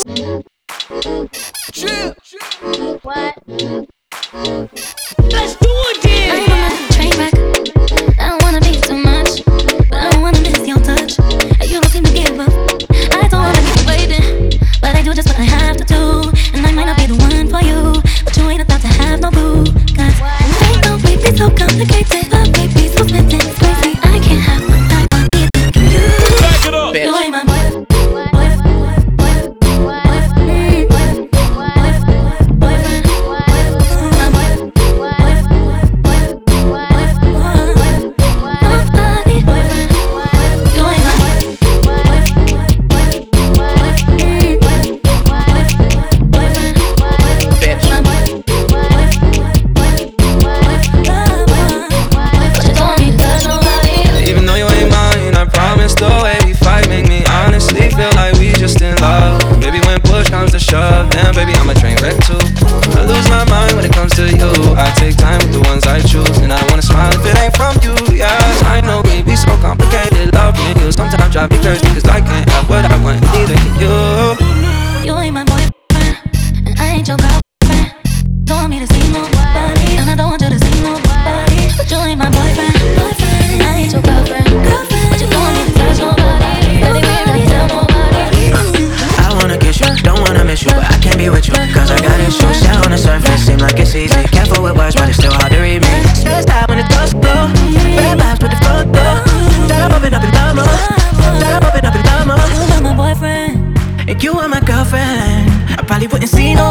What? Let's do it then. I ain't on my train wreck. I don't wanna be too much, but I don't wanna miss your touch. You don't seem to give up. I don't wanna keep waiting, but I do just what I have to do. And I might not be the one for you, but you ain't about to have no boo. Cause they don't make me so complicated. Love may be so smitten, it's crazy. I can't have my life on me thinking you. Back it up. You ain't my boy. Damn, baby, I'm a train wreck too. I lose my mind when it comes to you. I take time with the ones I choose, and I wanna smile if it ain't from you. Yes, I know it be so complicated. Loving you sometimes drive me crazy, cause I can't have what I want, neither can you. You ain't my boyfriend, and I ain't your girlfriend. Don't want me to see nobody, and I don't want you to see nobody. But you ain't my boyfriend, and I ain't your girlfriend. But you don't want me to touch nobody, baby, we ain't really tell nobody. I wanna kiss you, don't wanna miss you, but I can't be with you, cause I got issues. Yeah, on the surface, seem like it's easy. Careful with words, but it's still hard to read me. Stressed out when it does blow. Bad vibes with the front door. Start bumping up in love mode. Start bumping up in love mode. You are my boyfriend, and you are my girlfriend. I probably wouldn't see no